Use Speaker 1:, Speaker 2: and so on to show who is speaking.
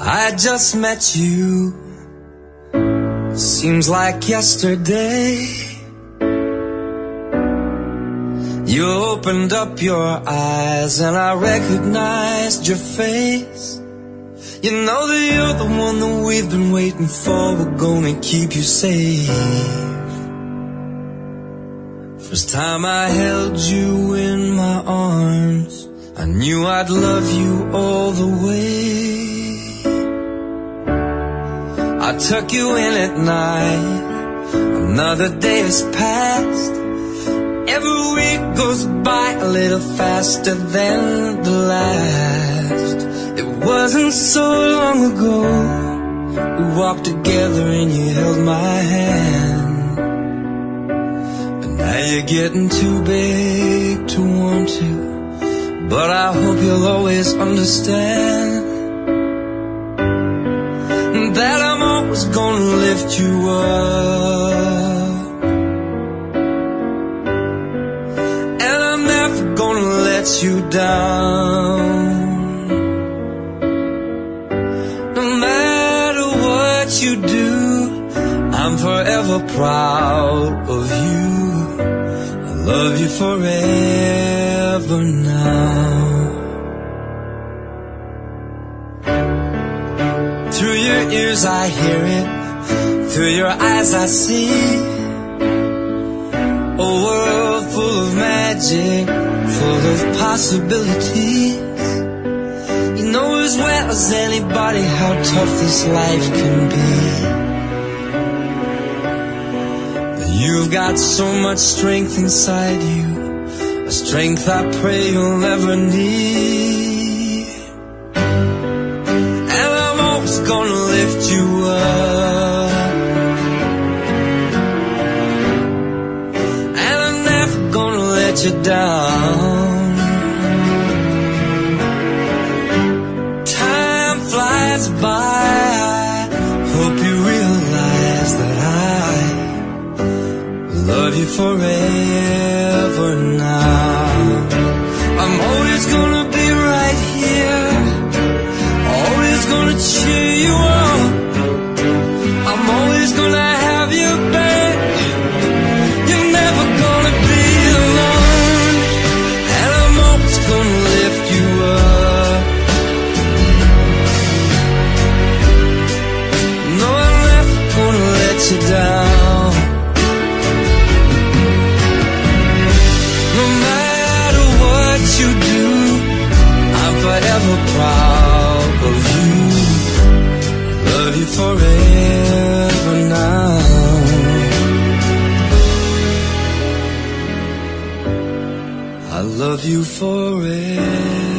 Speaker 1: I just met you. Seems like yesterday. You opened up your eyes and I recognized your face. You know that you're the one that we've been waiting for. We're gonna keep you safe. First time I held you in my arms, I knew I'd love you all the way. I tuck you in at night, another day has passed. Every week goes by a little faster than the last. It wasn't so long ago we walked together and you held my hand. But now you're getting too big to want to, but I hope you'll always understand that I'm always gonna lift you up, and I'm never gonna let you down. No matter what you do, I'm forever proud of you. I love you forever now. Through your ears I hear it, through your eyes I see a world full of magic, full of possibilities. You know as well as anybody how tough this life can be. But you've got so much strength inside you, a strength I pray you'll never need. Gonna lift you up, and I'm never gonna let you down. Time flies by, I hope you realize that I love you forever now. I'm always gonna be right here, always gonna cheer you on. I'm always gonna have you back. You're never gonna be alone, and I'm always gonna lift you up. No, I'm never gonna let you down. No matter what you do, I'm forever proud of you. Love you forever now. I love you forever.